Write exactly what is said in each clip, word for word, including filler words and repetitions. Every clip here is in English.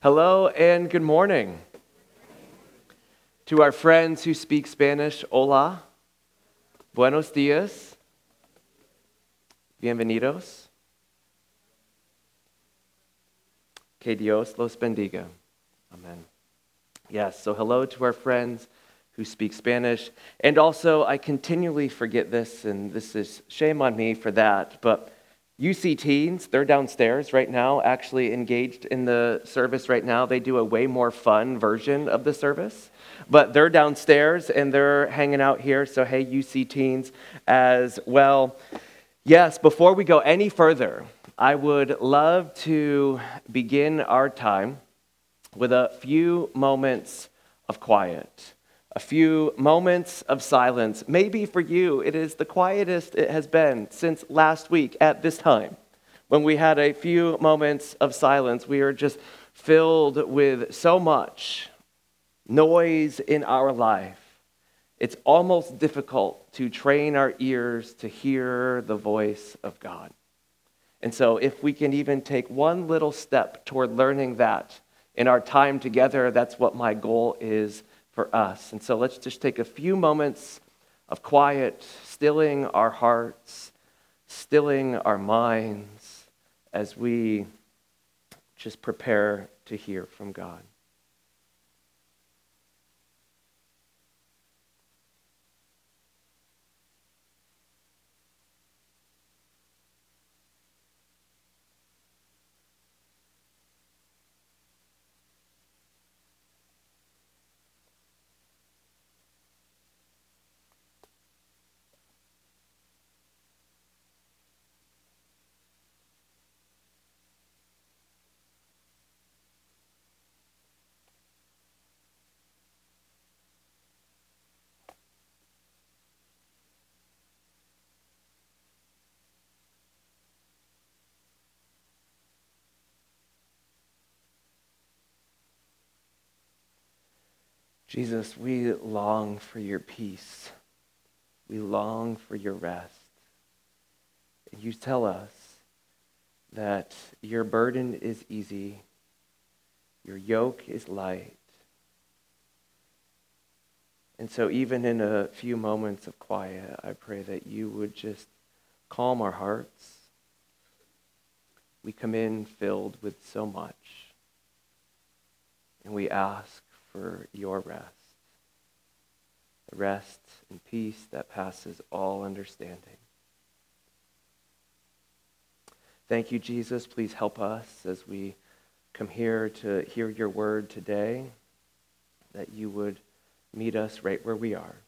Hello and good morning. To our friends who speak Spanish, hola, buenos dias, bienvenidos. Que Dios los bendiga. Amen. Yes, so hello to our friends who speak Spanish. And also, I continually forget this, and this is shame on me for that, but U C teens, they're downstairs right now, actually engaged in the service right now. They do a way more fun version of the service, but they're downstairs and they're hanging out here. So hey, U C teens as well. Yes, before we go any further, I would love to begin our time with a few moments of quiet. A few moments of silence. Maybe for you, it is the quietest it has been since last week at this time. When we had a few moments of silence, we are just filled with so much noise in our life. It's almost difficult to train our ears to hear the voice of God. And so if we can even take one little step toward learning that in our time together, that's what my goal is for us. And so let's just take a few moments of quiet, stilling our hearts, stilling our minds as we just prepare to hear from God. Jesus, we long for your peace. We long for your rest. You tell us that your burden is easy, your yoke is light. And so even in a few moments of quiet, I pray that you would just calm our hearts. We come in filled with so much, and we ask for your rest, the rest and peace that passes all understanding. Thank you, Jesus. Please help us as we come here to hear your word today, that you would meet us right where we are.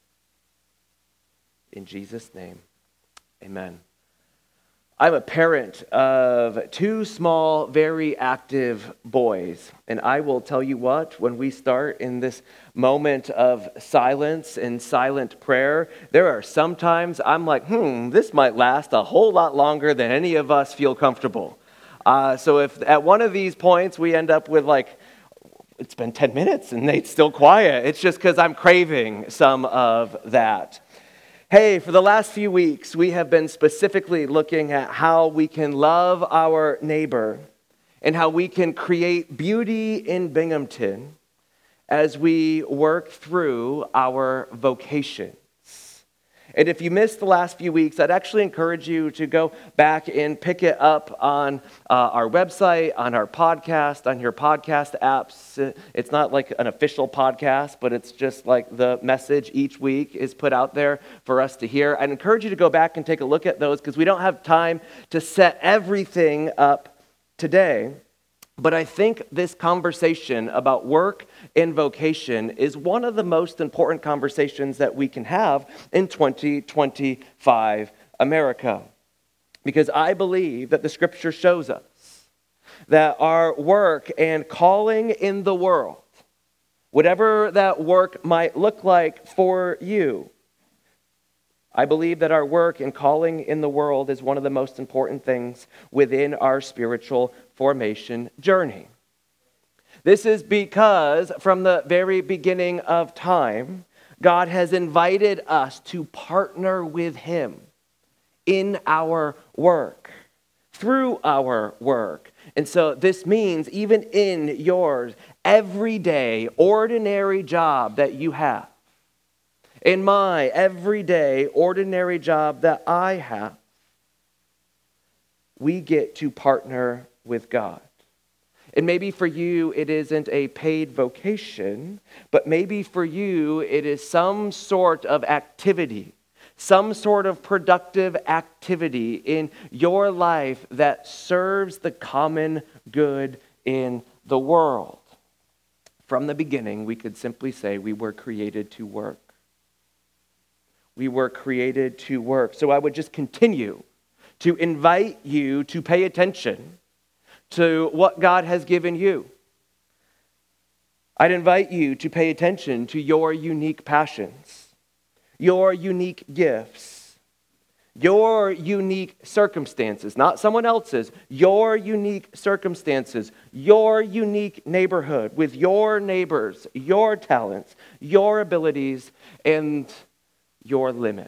In Jesus' name, amen. I'm a parent of two small, very active boys. And I will tell you what, when we start in this moment of silence and silent prayer, there are some times I'm like, hmm, this might last a whole lot longer than any of us feel comfortable. Uh, so if at one of these points we end up with like, it's been ten minutes and Nate's still quiet, it's just because I'm craving some of that. Hey, for the last few weeks, we have been specifically looking at how we can love our neighbor and how we can create beauty in Binghamton as we work through our vocations. And if you missed the last few weeks, I'd actually encourage you to go back and pick it up on uh, our website, on our podcast, on your podcast apps. It's not like an official podcast, but it's just like the message each week is put out there for us to hear. I'd encourage you to go back and take a look at those because we don't have time to set everything up today. But I think this conversation about work and vocation is one of the most important conversations that we can have in twenty twenty-five America. Because I believe that the scripture shows us that our work and calling in the world, whatever that work might look like for you, I believe that our work and calling in the world is one of the most important things within our spiritual formation journey. This is because from the very beginning of time, God has invited us to partner with Him in our work, through our work, And so this means even in your everyday, ordinary job that you have, in my everyday, ordinary job that I have, we get to partner with God. And maybe for you, it isn't a paid vocation, but maybe for you, it is some sort of activity, some sort of productive activity in your life that serves the common good in the world. From the beginning, we could simply say we were created to work. We were created to work. So I would just continue to invite you to pay attention to what God has given you. I'd invite you to pay attention to your unique passions, your unique gifts, your unique circumstances, not someone else's, your unique circumstances, your unique neighborhood with your neighbors, your talents, your abilities, and your limits.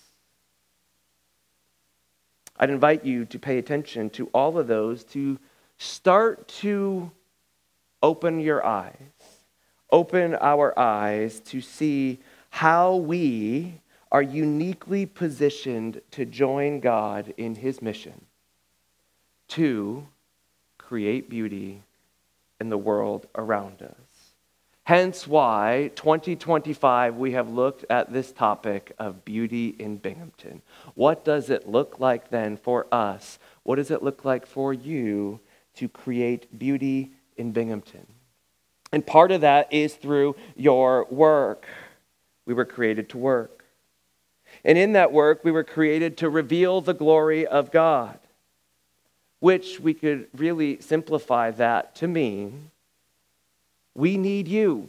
I'd invite you to pay attention to all of those, to start to open your eyes, open our eyes to see how we are uniquely positioned to join God in his mission to create beauty in the world around us. Hence why, twenty twenty-five, we have looked at this topic of beauty in Binghamton. What does it look like then for us? What does it look like for you to create beauty in Binghamton? And part of that is through your work. We were created to work. And in that work, we were created to reveal the glory of God, which we could really simplify that to mean we need you.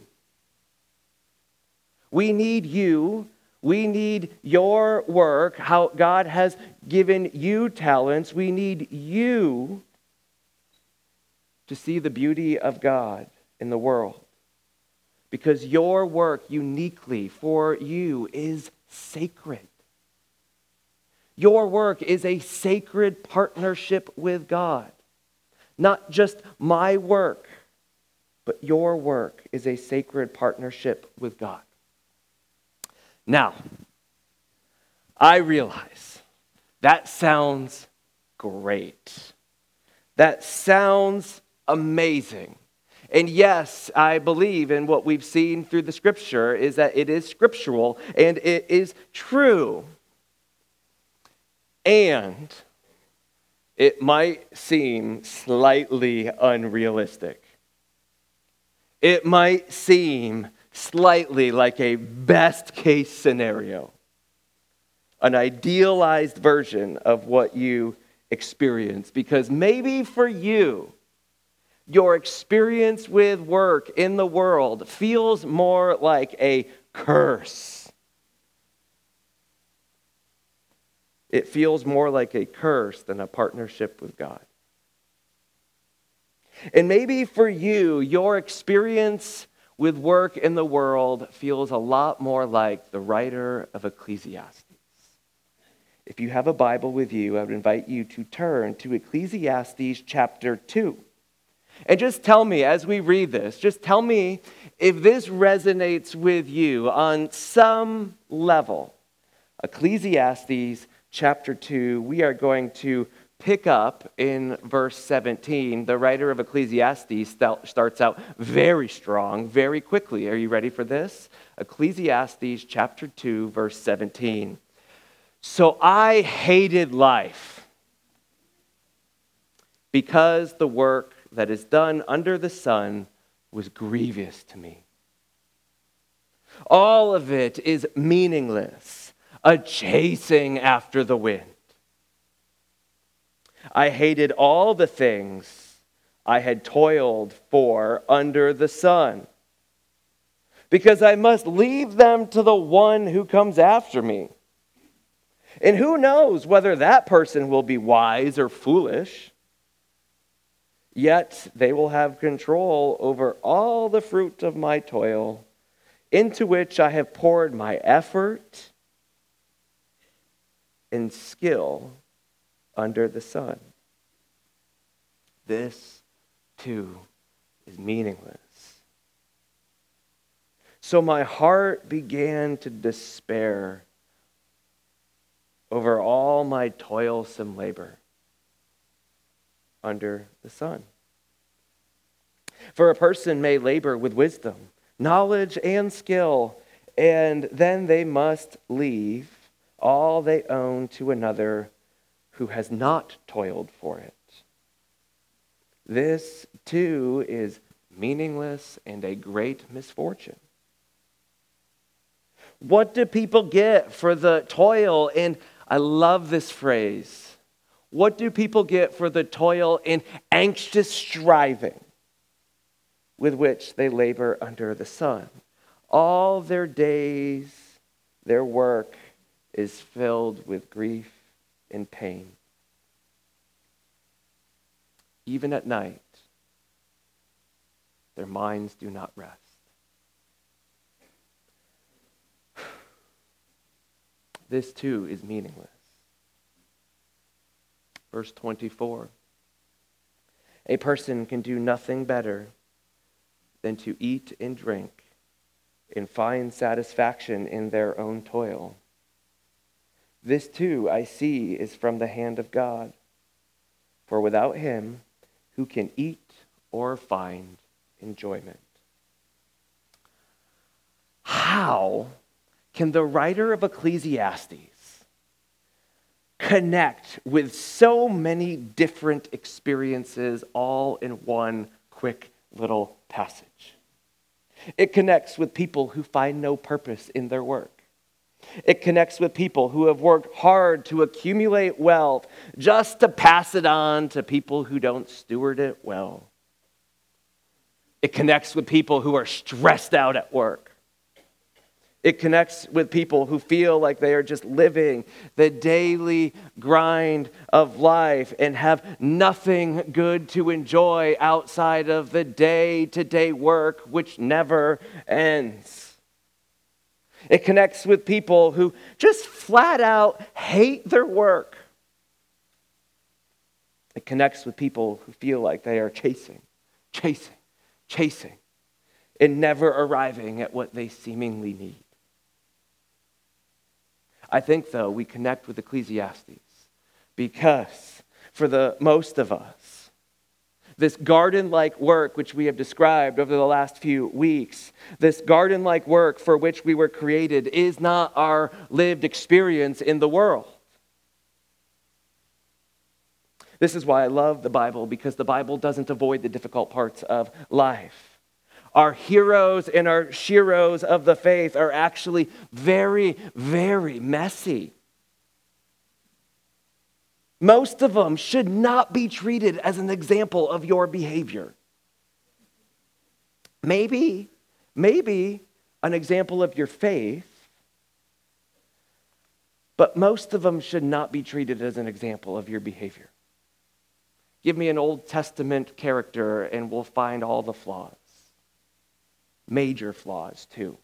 We need you. We need your work, how God has given you talents. We need you to see the beauty of God in the world. Because your work uniquely for you is sacred. Your work is a sacred partnership with God. Not just my work, but your work is a sacred partnership with God. Now, I realize that sounds great. That sounds amazing. And yes, I believe in what we've seen through the scripture is that it is scriptural and it is true. And it might seem slightly unrealistic. It might seem slightly like a best case scenario, an idealized version of what you experience. Because maybe for you, your experience with work in the world feels more like a curse. It feels more like a curse than a partnership with God. And maybe for you, your experience with work in the world feels a lot more like the writer of Ecclesiastes. If you have a Bible with you, I would invite you to turn to Ecclesiastes chapter two. And just tell me, as we read this, just tell me if this resonates with you on some level. Ecclesiastes chapter two, we are going to pick up in verse seventeen. The writer of Ecclesiastes starts out very strong, very quickly. Are you ready for this? Ecclesiastes chapter two, verse seventeen. So I hated life because the work that is done under the sun was grievous to me. All of it is meaningless, a chasing after the wind. I hated all the things I had toiled for under the sun, because I must leave them to the one who comes after me. And who knows whether that person will be wise or foolish? Yet they will have control over all the fruit of my toil, into which I have poured my effort and skill under the sun. this too is meaningless. So my heart began to despair over all my toilsome labor under the sun. For a person may labor with wisdom, knowledge, and skill, and then they must leave all they own to another who has not toiled for it. This, too, is meaningless and a great misfortune. What do people get for the toil? And I love this phrase. What do people get for the toil and anxious striving with which they labor under the sun? All their days, their work is filled with grief and pain. Even at night, their minds do not rest. This too is meaningless. Verse twenty-four. A person can do nothing better than to eat and drink and find satisfaction in their own toil. This too, I see, is from the hand of God. For without him, who can eat or find enjoyment? How can the writer of Ecclesiastes connect with so many different experiences all in one quick little passage? It connects with people who find no purpose in their work. It connects with people who have worked hard to accumulate wealth just to pass it on to people who don't steward it well. It connects with people who are stressed out at work. It connects with people who feel like they are just living the daily grind of life and have nothing good to enjoy outside of the day-to-day work which never ends. It connects with people who just flat out hate their work. It connects with people who feel like they are chasing, chasing, chasing, and never arriving at what they seemingly need. I think, though, we connect with Ecclesiastes because for the most of us, this garden-like work which we have described over the last few weeks, this garden-like work for which we were created is not our lived experience in the world. This is why I love the Bible, because the Bible doesn't avoid the difficult parts of life. Our heroes and our sheroes of the faith are actually very, very messy. Most of them should not be treated as an example of your behavior. Maybe, maybe an example of your faith, but most of them should not be treated as an example of your behavior. Give me an Old Testament character and we'll find all the flaws. Major flaws, too.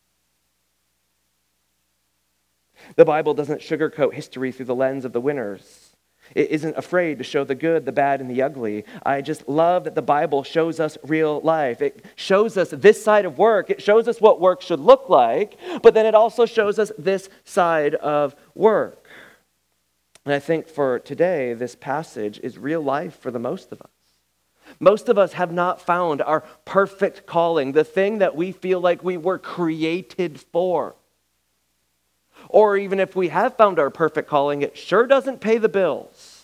The Bible doesn't sugarcoat history through the lens of the winners. It isn't afraid to show the good, the bad, and the ugly. I just love that the Bible shows us real life. It shows us this side of work. It shows us what work should look like, but then it also shows us this side of work. And I think for today, this passage is real life for the most of us. Most of us have not found our perfect calling, the thing that we feel like we were created for. Or even if we have found our perfect calling, it sure doesn't pay the bills.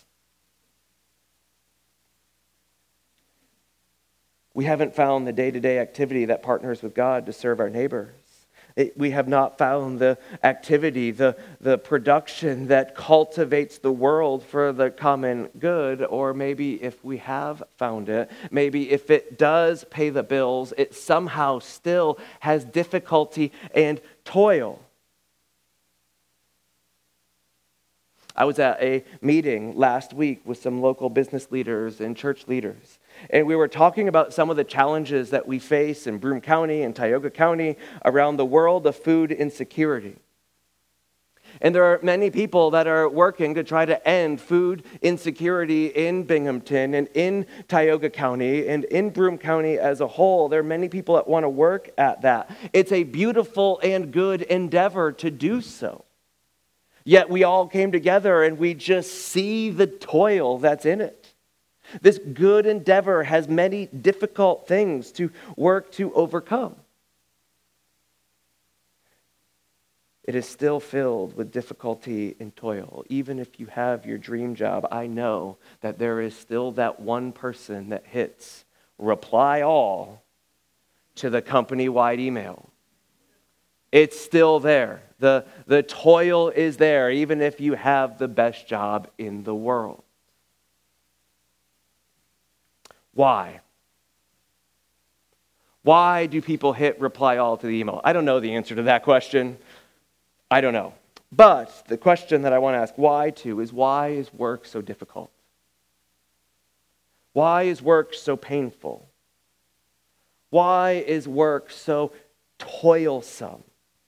We haven't found the day-to-day activity that partners with God to serve our neighbors. It, we have not found the activity, the, the production that cultivates the world for the common good. Or maybe if we have found it, maybe if it does pay the bills, it somehow still has difficulty and toil. I was at a meeting last week with some local business leaders and church leaders. And we were talking about some of the challenges that we face in Broome County and Tioga County around the world of food insecurity. And there are many people that are working to try to end food insecurity in Binghamton and in Tioga County and in Broome County as a whole. There are many people that want to work at that. It's a beautiful and good endeavor to do so. Yet we all came together and we just see the toil that's in it. This good endeavor has many difficult things to work to overcome. It is still filled with difficulty and toil. Even if you have your dream job, I know that there is still that one person that hits reply all to the company-wide email. It's still there. The, the toil is there, even if you have the best job in the world. Why? Why do people hit reply all to the email? I don't know the answer to that question. I don't know. But the question that I want to ask why to is, why is work so difficult? Why is work so painful? Why is work so toilsome?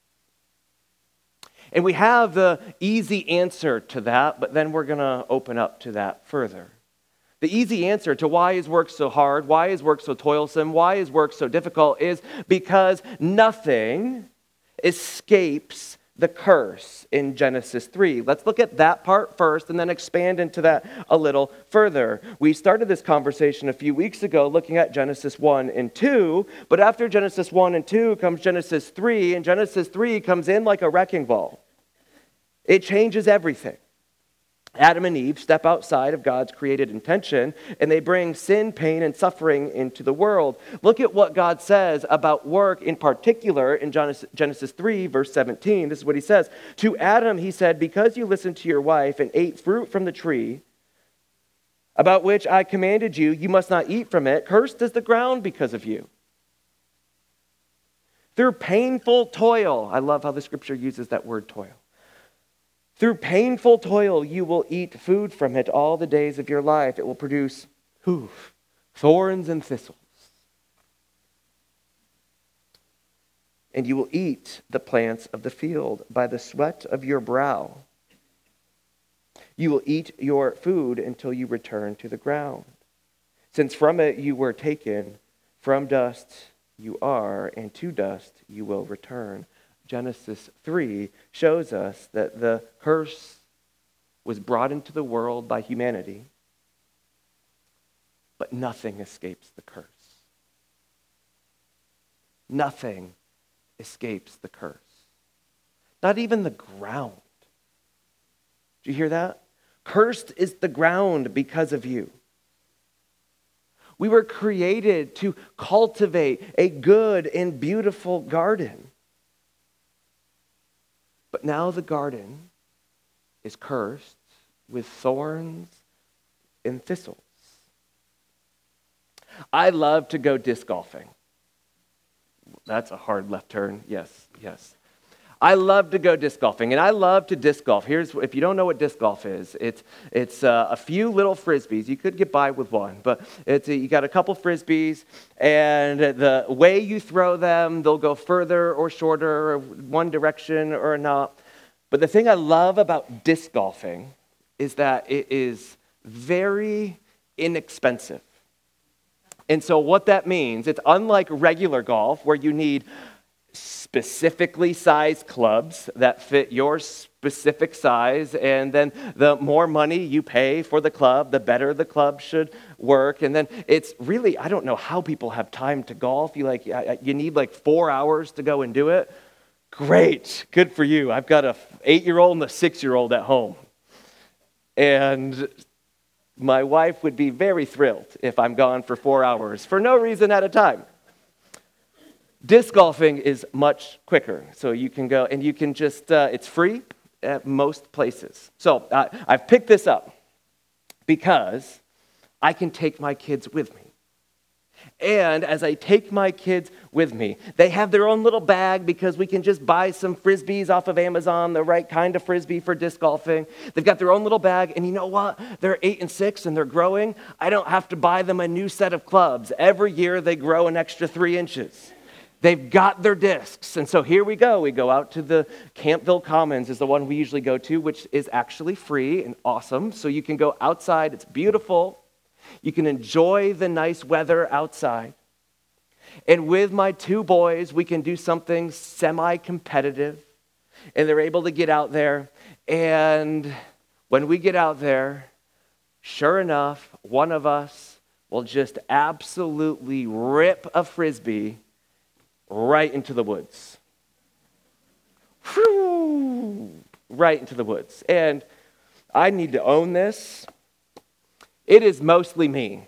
And we have the easy answer to that, but then we're going to open up to that further. The easy answer to why is work so hard, why is work so toilsome, why is work so difficult is because nothing escapes the curse in Genesis three. Let's look at that part first and then expand into that a little further. We started this conversation a few weeks ago looking at Genesis one and two, but after Genesis one and two comes Genesis three, and Genesis three comes in like a wrecking ball. It changes everything. Adam and Eve step outside of God's created intention, and they bring sin, pain, and suffering into the world. Look at what God says about work in particular in Genesis three, verse seventeen. This is what he says. To Adam, he said, because you listened to your wife and ate fruit from the tree about which I commanded you, you must not eat from it. Cursed is the ground because of you. Through painful toil, I love how the scripture uses that word toil. Through painful toil, you will eat food from it all the days of your life. It will produce whew, thorns and thistles. And you will eat the plants of the field by the sweat of your brow. You will eat your food until you return to the ground. Since from it you were taken, from dust you are, and to dust you will return. Genesis three shows us that the curse was brought into the world by humanity, but nothing escapes the curse. Nothing escapes the curse. Not even the ground. Do you hear that? Cursed is the ground because of you. We were created to cultivate a good and beautiful garden. But now the garden is cursed with thorns and thistles. I love to go disc golfing. That's a hard left turn. Yes, yes. I love to go disc golfing, and I love to disc golf. Here's, if you don't know what disc golf is, it's it's uh, a few little frisbees. You could get by with one, but it's a, you got a couple frisbees, and the way you throw them, they'll go further or shorter, or one direction or not. But the thing I love about disc golfing is that it is very inexpensive. And so what that means, it's unlike regular golf where you need specifically sized clubs that fit your specific size, and then the more money you pay for the club, the better the club should work. And then it's really, I don't know how people have time to golf. You like you need like four hours to go and do it. Great, good for you. I've got a eight-year-old and a six-year-old at home, and my wife would be very thrilled if I'm gone for four hours for no reason at a time. Disc golfing is much quicker, so you can go, and you can just, uh, it's free at most places. So uh, I've picked this up because I can take my kids with me. And as I take my kids with me, they have their own little bag because we can just buy some frisbees off of Amazon, the right kind of frisbee for disc golfing. They've got their own little bag, and you know what? They're eight and six, and they're growing. I don't have to buy them a new set of clubs. Every year they grow an extra three inches. They've got their discs. And so here we go. We go out to the Campville Commons is the one we usually go to, which is actually free and awesome. So you can go outside. It's beautiful. You can enjoy the nice weather outside. And with my two boys, we can do something semi-competitive. And they're able to get out there. And when we get out there, sure enough, one of us will just absolutely rip a Frisbee right into the woods. Whew, right into the woods. And I need to own this. It is mostly me.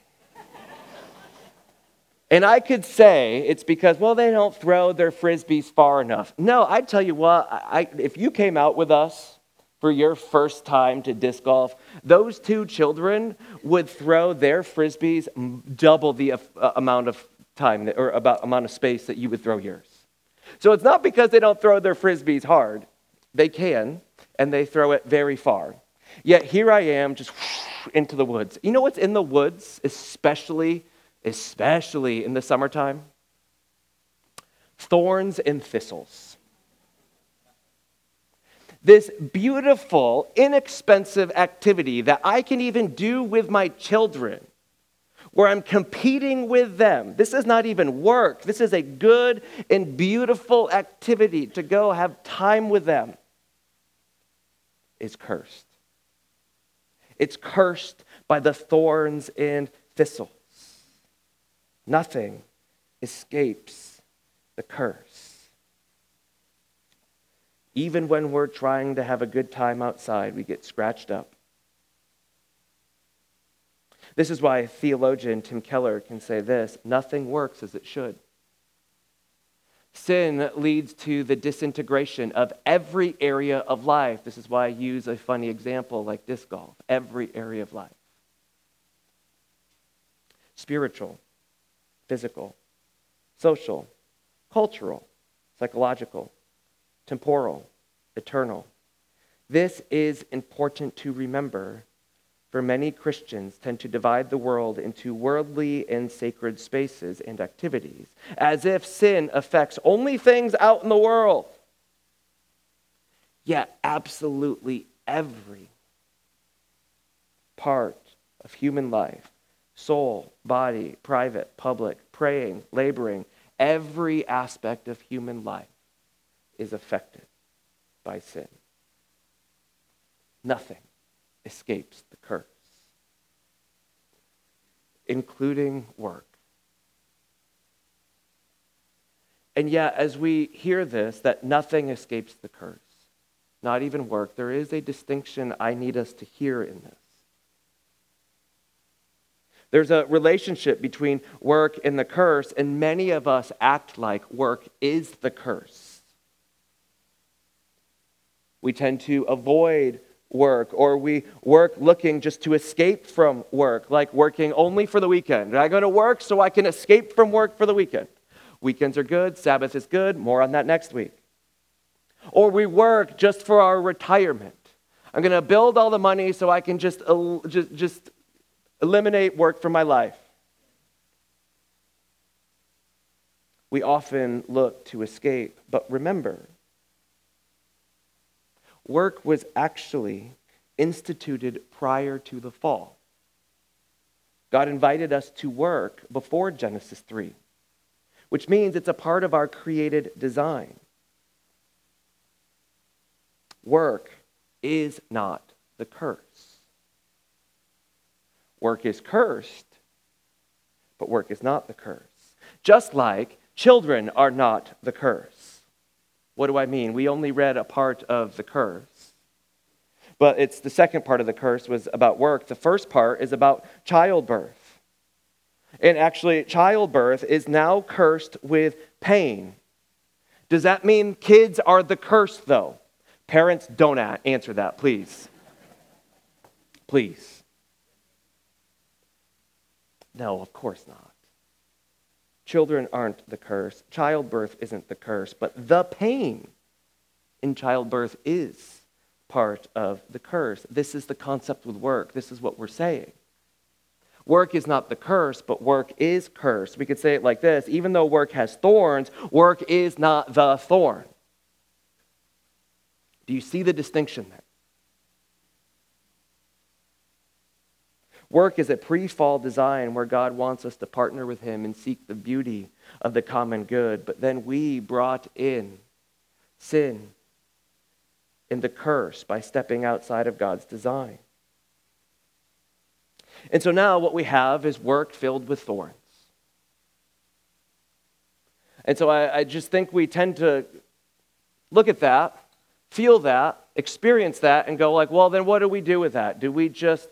And I could say it's because, well, they don't throw their Frisbees far enough. No, I tell you what, I, if you came out with us for your first time to disc golf, those two children would throw their Frisbees double the uh, amount of time that, or about amount of space that you would throw yours. So it's not because they don't throw their Frisbees hard. They can, and they throw it very far. Yet here I am just into the woods. You know what's in the woods, especially, especially in the summertime? Thorns and thistles. This beautiful, inexpensive activity that I can even do with my children, where I'm competing with them. This is not even work. This is a good and beautiful activity to go have time with them. Is cursed. It's cursed by the thorns and thistles. Nothing escapes the curse. Even when we're trying to have a good time outside, we get scratched up. This is why theologian Tim Keller can say this: nothing works as it should. Sin leads to the disintegration of every area of life. This is why I use a funny example like disc golf. Every area of life. Spiritual, physical, social, cultural, psychological, temporal, eternal. This is important to remember. For many Christians tend to divide the world into worldly and sacred spaces and activities, as if sin affects only things out in the world. Yet absolutely every part of human life, soul, body, private, public, praying, laboring, every aspect of human life is affected by sin. Nothing escapes the curse, including work. And yet, as we hear this, that nothing escapes the curse, not even work, there is a distinction I need us to hear in this. There's a relationship between work and the curse, and many of us act like work is the curse. We tend to avoid work, or we work looking just to escape from work, like working only for the weekend. I go to work so I can escape from work for the weekend. Weekends are good, Sabbath is good, more on that next week. Or we work just for our retirement. I'm going to build all the money so I can just, el- just, just eliminate work from my life. We often look to escape, but remember, work was actually instituted prior to the fall. God invited us to work before Genesis three, which means it's a part of our created design. Work is not the curse. Work is cursed, but work is not the curse. Just like children are not the curse. What do I mean? We only read a part of the curse. But it's the second part of the curse was about work. The first part is about childbirth. And actually, childbirth is now cursed with pain. Does that mean kids are the curse, though? Parents, don't answer that, please. Please. No, of course not. Children aren't the curse. Childbirth isn't the curse, but the pain in childbirth is part of the curse. This is the concept with work. This is what we're saying. Work is not the curse, but work is cursed. We could say it like this: even though work has thorns, work is not the thorn. Do you see the distinction there? Work is a pre-fall design where God wants us to partner with him and seek the beauty of the common good. But then we brought in sin and the curse by stepping outside of God's design. And so now what we have is work filled with thorns. And so I, I just think we tend to look at that, feel that, experience that, and go like, well, then what do we do with that? Do we just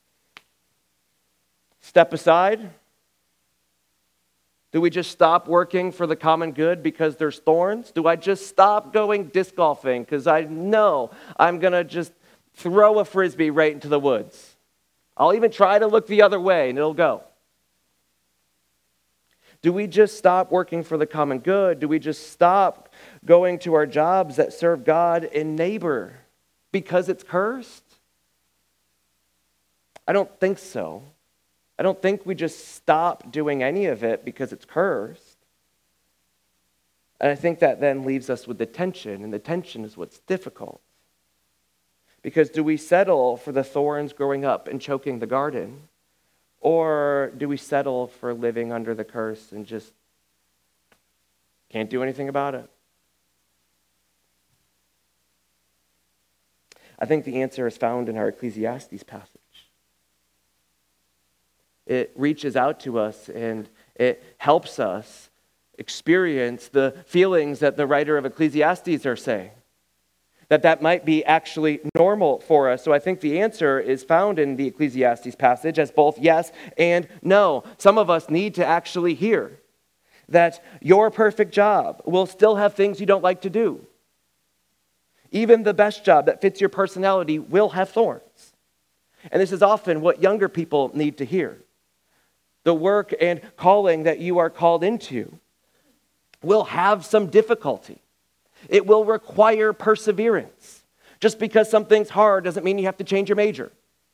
step aside? Do we just stop working for the common good because there's thorns? Do I just stop going disc golfing because I know I'm going to just throw a frisbee right into the woods? I'll even try to look the other way and it'll go. Do we just stop working for the common good? Do we just stop going to our jobs that serve God and neighbor because it's cursed? I don't think so. I don't think we just stop doing any of it because it's cursed. And I think that then leaves us with the tension, and the tension is what's difficult. Because do we settle for the thorns growing up and choking the garden? Or do we settle for living under the curse and just can't do anything about it? I think the answer is found in our Ecclesiastes passage. It reaches out to us and it helps us experience the feelings that the writer of Ecclesiastes are saying. That that might be actually normal for us. So I think the answer is found in the Ecclesiastes passage as both yes and no. Some of us need to actually hear that your perfect job will still have things you don't like to do. Even the best job that fits your personality will have thorns. And this is often what younger people need to hear. The work and calling that you are called into will have some difficulty. It will require perseverance. Just because something's hard doesn't mean you have to change your major.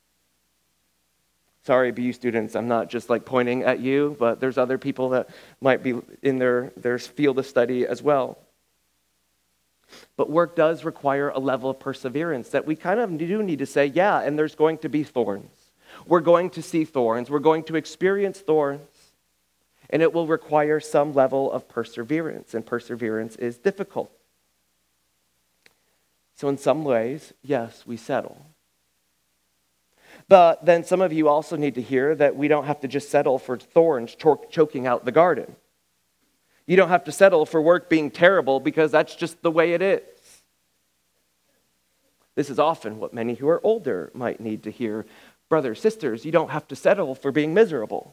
Sorry, B U students, I'm not just like pointing at you, but there's other people that might be in their, their field of study as well. But work does require a level of perseverance that we kind of do need to say, yeah, and there's going to be thorns. We're going to see thorns. We're going to experience thorns. And it will require some level of perseverance. And perseverance is difficult. So in some ways, yes, we settle. But then some of you also need to hear that we don't have to just settle for thorns cho- choking out the garden. You don't have to settle for work being terrible because that's just the way it is. This is often what many who are older might need to hear. Brothers, sisters, you don't have to settle for being miserable.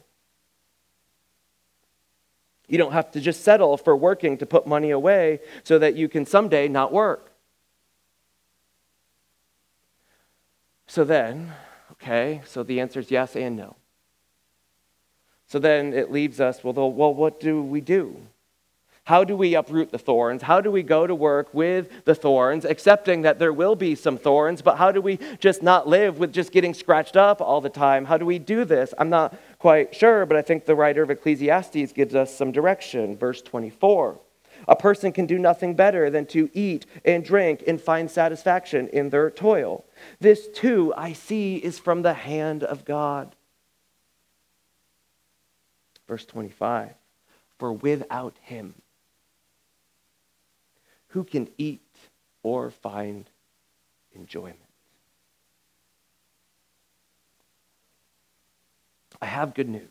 You don't have to just settle for working to put money away so that you can someday not work. So then, okay, so the answer is yes and no. So then it leaves us, well, well, what do we do? How do we uproot the thorns? How do we go to work with the thorns, accepting that there will be some thorns, but how do we just not live with just getting scratched up all the time? How do we do this? I'm not quite sure, but I think the writer of Ecclesiastes gives us some direction. Verse twenty-four, a person can do nothing better than to eat and drink and find satisfaction in their toil. This too, I see, is from the hand of God. Verse twenty-five, for without him, who can eat or find enjoyment? I have good news.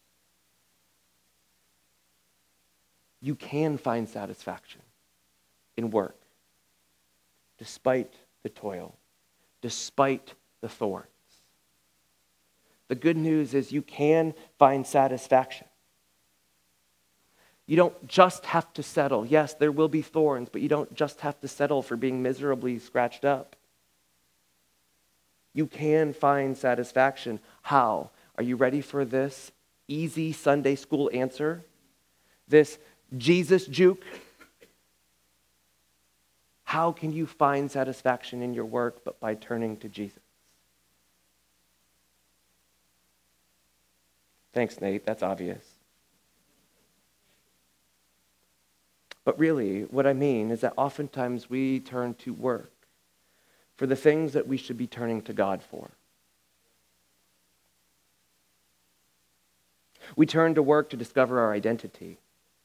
You can find satisfaction in work, despite the toil, despite the thorns. The good news is you can find satisfaction. You don't just have to settle. Yes, there will be thorns, but you don't just have to settle for being miserably scratched up. You can find satisfaction. How? Are you ready for this easy Sunday school answer? This Jesus juke? How can you find satisfaction in your work but by turning to Jesus? Thanks, Nate. That's obvious. But really, what I mean is that oftentimes we turn to work for the things that we should be turning to God for. We turn to work to discover our identity.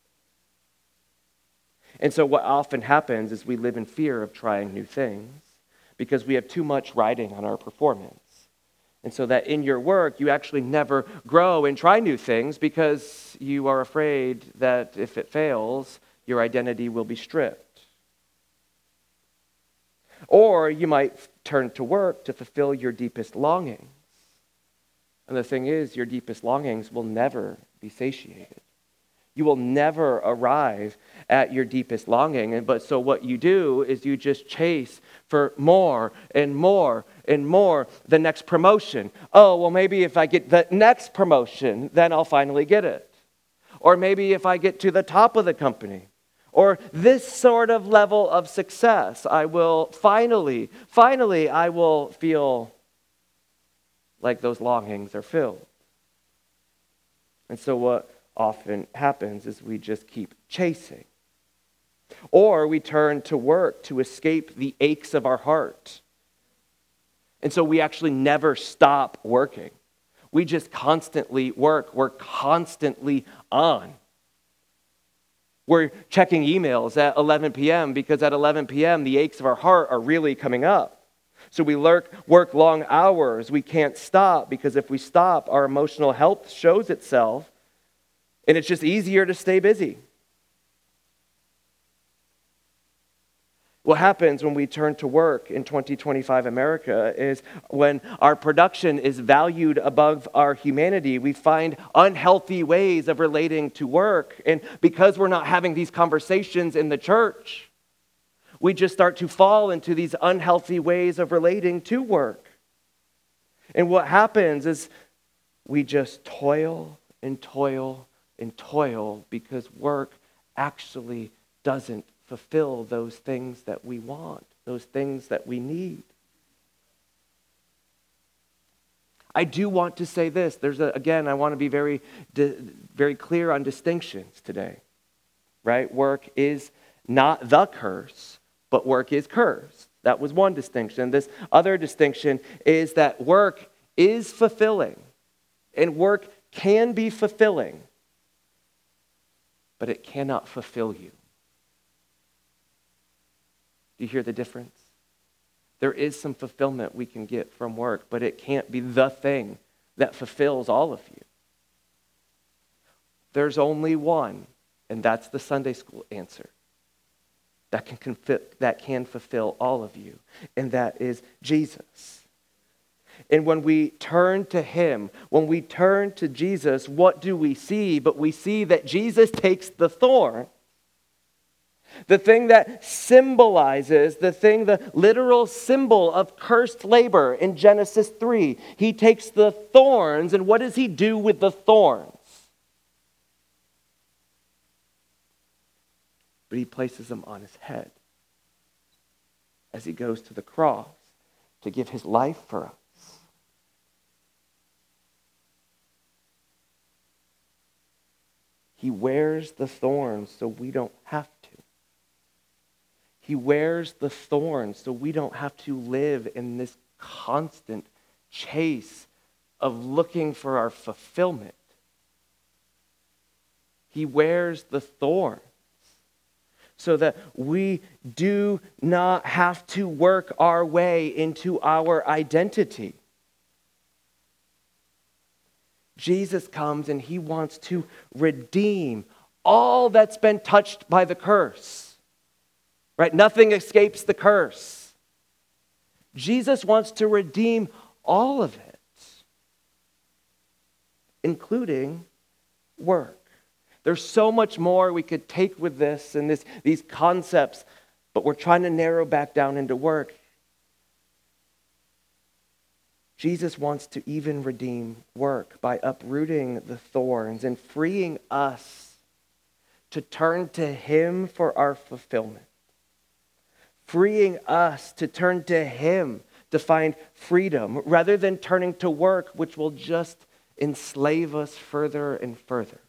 And so what often happens is we live in fear of trying new things because we have too much riding on our performance. And so that in your work, you actually never grow and try new things because you are afraid that if it fails, your identity will be stripped. Or you might turn to work to fulfill your deepest longings. And the thing is, your deepest longings will never be satiated. You will never arrive at your deepest longing. And but so what you do is you just chase for more and more and more. The next promotion. Oh, well, maybe if I get the next promotion, then I'll finally get it. Or maybe if I get to the top of the company. Or this sort of level of success, I will finally, finally, I will feel like those longings are filled. And so what often happens is we just keep chasing. Or we turn to work to escape the aches of our heart. And so we actually never stop working. We just constantly work. We're constantly on. We're checking emails at eleven p.m. because at eleven p.m. the aches of our heart are really coming up. So we lurk, work long hours. We can't stop because if we stop, our emotional health shows itself. And it's just easier to stay busy. What happens when we turn to work in twenty twenty-five America is when our production is valued above our humanity, we find unhealthy ways of relating to work. And because we're not having these conversations in the church, we just start to fall into these unhealthy ways of relating to work. And what happens is we just toil and toil and toil because work actually doesn't fulfill those things that we want, those things that we need. I do want to say this. There's a, again, I want to be very, very clear on distinctions today, right? Work is not the curse, but work is cursed. That was one distinction. This other distinction is that work is fulfilling, and work can be fulfilling, but it cannot fulfill you. Do you hear the difference? There is some fulfillment we can get from work, but it can't be the thing that fulfills all of you. There's only one, and that's the Sunday school answer that can, confi- that can fulfill all of you, and that is Jesus. And when we turn to him, when we turn to Jesus, what do we see? But we see that Jesus takes the thorn, the thing that symbolizes, the thing, the literal symbol of cursed labor in Genesis three. He takes the thorns, and what does he do with the thorns? But he places them on his head as he goes to the cross to give his life for us. He wears the thorns so we don't have to. He wears the thorns so we don't have to live in this constant chase of looking for our fulfillment. He wears the thorns so that we do not have to work our way into our identity. Jesus comes and he wants to redeem all that's been touched by the curse. Right? Nothing escapes the curse. Jesus wants to redeem all of it, including work. There's so much more we could take with this and this, these concepts, but we're trying to narrow back down into work. Jesus wants to even redeem work by uprooting the thorns and freeing us to turn to him for our fulfillment. Freeing us to turn to him to find freedom rather than turning to work, which will just enslave us further and further.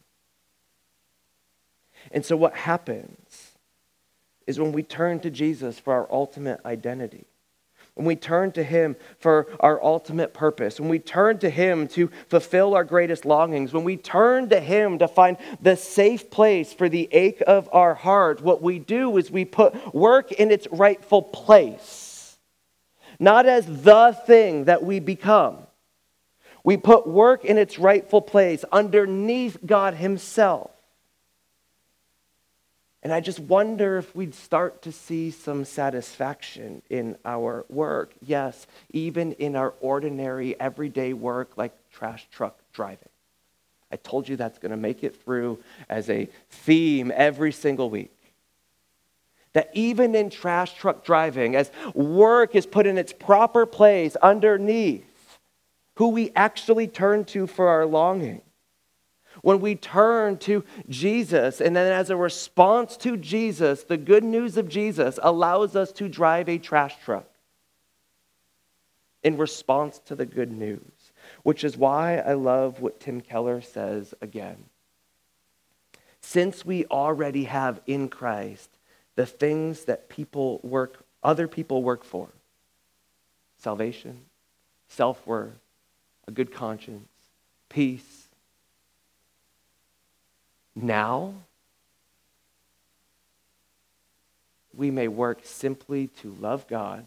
And so what happens is when we turn to Jesus for our ultimate identity, when we turn to him for our ultimate purpose, when we turn to him to fulfill our greatest longings, when we turn to him to find the safe place for the ache of our heart, what we do is we put work in its rightful place, not as the thing that we become. We put work in its rightful place underneath God himself. And I just wonder if we'd start to see some satisfaction in our work. Yes, even in our ordinary, everyday work like trash truck driving. I told you that's going to make it through as a theme every single week. That even in trash truck driving, as work is put in its proper place underneath who we actually turn to for our longing, when we turn to Jesus, and then as a response to Jesus, the good news of Jesus allows us to drive a trash truck in response to the good news, which is why I love what Tim Keller says again. Since we already have in Christ the things that people work, other people work for, salvation, self-worth, a good conscience, peace, now, we may work simply to love God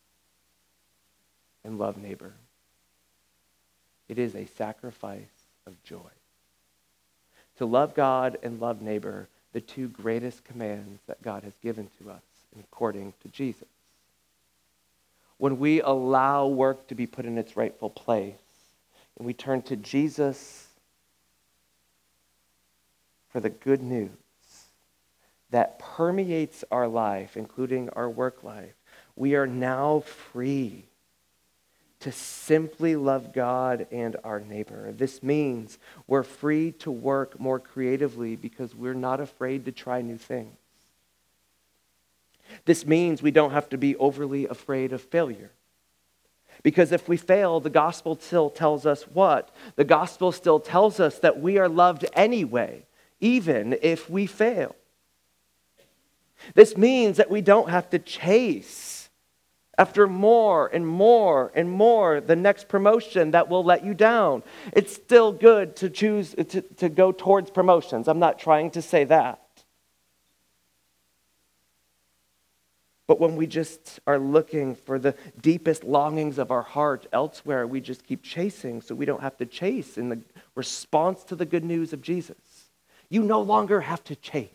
and love neighbor. It is a sacrifice of joy. To love God and love neighbor, the two greatest commands that God has given to us according to Jesus. When we allow work to be put in its rightful place, and we turn to Jesus for the good news that permeates our life, including our work life, we are now free to simply love God and our neighbor. This means we're free to work more creatively because we're not afraid to try new things. This means we don't have to be overly afraid of failure. Because if we fail, the gospel still tells us what? The gospel still tells us that we are loved anyway, even if we fail. This means that we don't have to chase after more and more and more the next promotion that will let you down. It's still good to choose to, to go towards promotions. I'm not trying to say that. But when we just are looking for the deepest longings of our heart elsewhere, we just keep chasing so we don't have to chase in the response to the good news of Jesus. You no longer have to chase.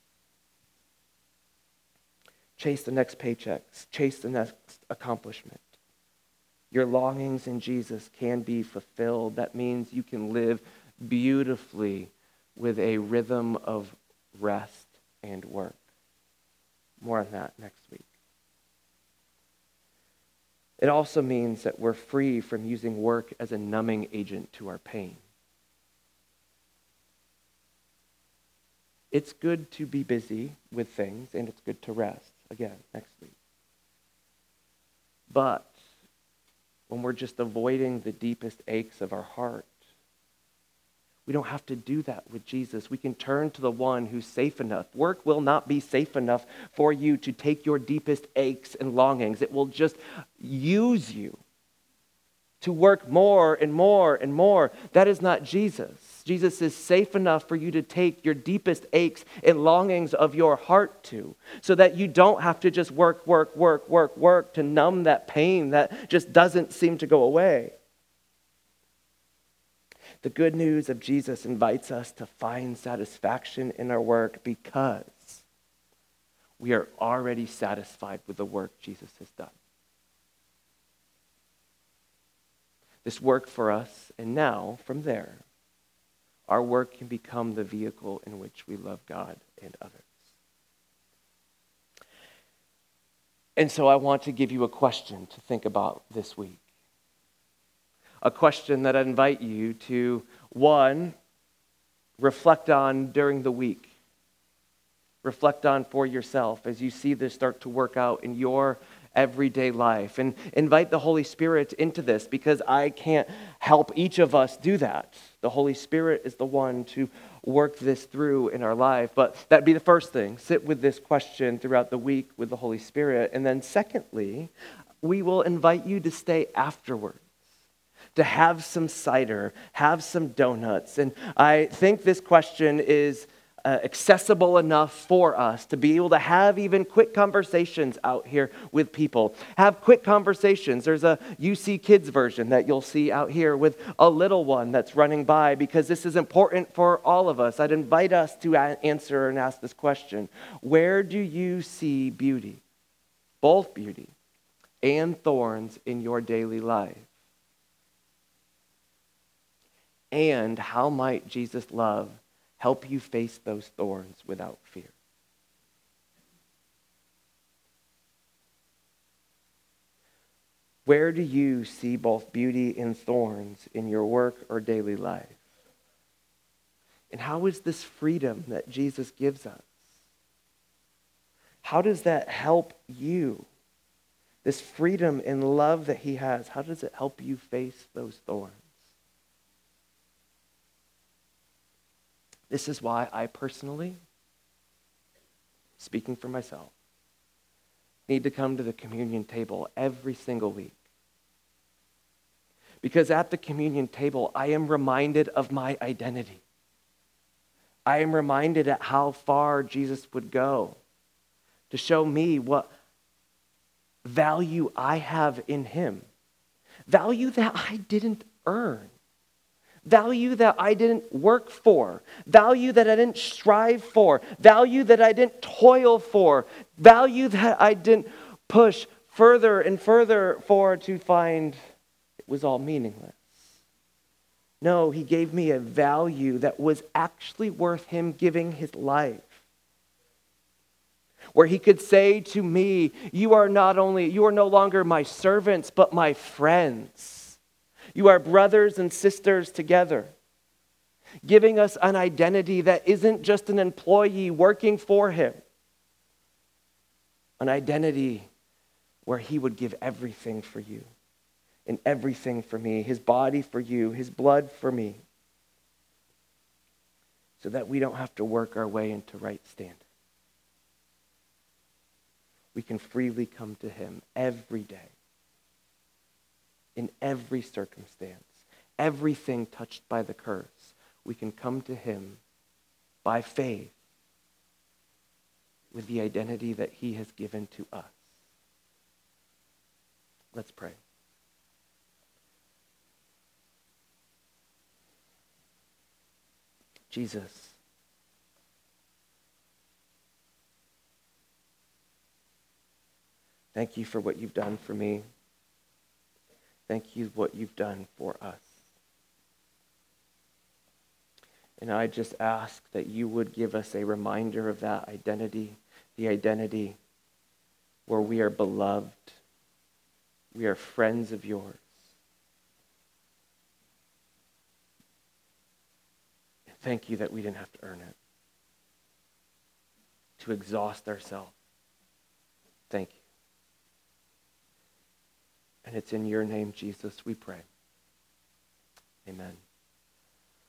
Chase the next paychecks. Chase the next accomplishment. Your longings in Jesus can be fulfilled. That means you can live beautifully with a rhythm of rest and work. More on that next week. It also means that we're free from using work as a numbing agent to our pain. It's good to be busy with things, and it's good to rest, again, next week. But when we're just avoiding the deepest aches of our heart, we don't have to do that with Jesus. We can turn to the one who's safe enough. Work will not be safe enough for you to take your deepest aches and longings. It will just use you to work more and more and more. That is not Jesus. Jesus is safe enough for you to take your deepest aches and longings of your heart to, so that you don't have to just work, work, work, work, work to numb that pain that just doesn't seem to go away. The good news of Jesus invites us to find satisfaction in our work because we are already satisfied with the work Jesus has done. This work for us, and now, from there, our work can become the vehicle in which we love God and others. And so I want to give you a question to think about this week. A question that I invite you to, one, reflect on during the week. Reflect on for yourself as you see this start to work out in your everyday life. And invite the Holy Spirit into this, because I can't help each of us do that. The Holy Spirit is the one to work this through in our life. But that'd be the first thing. Sit with this question throughout the week with the Holy Spirit. And then secondly, we will invite you to stay afterwards, to have some cider, have some donuts. And I think this question is uh, accessible enough for us to be able to have even quick conversations out here with people. Have quick conversations. There's a U C Kids version that you'll see out here with a little one that's running by, because this is important for all of us. I'd invite us to a- answer and ask this question. Where do you see beauty? Both beauty and thorns in your daily life? And how might Jesus' love help you face those thorns without fear? Where do you see both beauty and thorns in your work or daily life? And how is this freedom that Jesus gives us? How does that help you? This freedom and love that he has, how does it help you face those thorns? This is why I personally, speaking for myself, need to come to the communion table every single week. Because at the communion table, I am reminded of my identity. I am reminded at how far Jesus would go to show me what value I have in him. Value that I didn't earn. Value that I didn't work for. Value that I didn't strive for. Value that I didn't toil for. Value that I didn't push further and further for to find it was all meaningless. No, he gave me a value that was actually worth him giving his life. Where he could say to me, you are not only, you are no longer my servants, but my friends. You are brothers and sisters together, giving us an identity that isn't just an employee working for him. An identity where he would give everything for you and everything for me, his body for you, his blood for me, so that we don't have to work our way into right standing. We can freely come to him every day. In every circumstance, everything touched by the curse, we can come to him by faith with the identity that he has given to us. Let's pray. Jesus, thank you for what you've done for me. Thank you for what you've done for us. And I just ask that you would give us a reminder of that identity, the identity where we are beloved, we are friends of yours. And thank you that we didn't have to earn it, to exhaust ourselves. Thank you. And it's in your name, Jesus, we pray. Amen.